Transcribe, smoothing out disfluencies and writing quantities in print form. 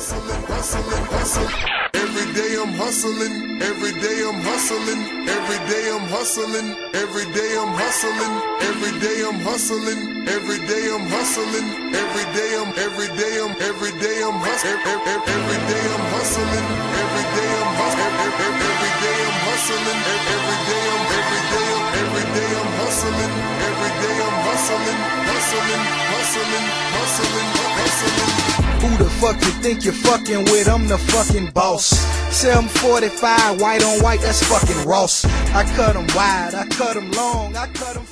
hustling, hustling, hustling. Every day I'm hustling, every day I'm hustling, every day I'm hustling, every day I'm hustling, every day I'm hustling, every day I'm hustling, every day I'm hustling, every day I'm hustling, every day I'm hustling, every day I'm hustling, every day I'm hustling, every day I'm hustling, hustling, hustling, hustling. Who the fuck you think you're fucking with? I'm the fucking boss. 745, white on white, that's fucking Ross. I cut 'em wide, I cut 'em long, I cut 'em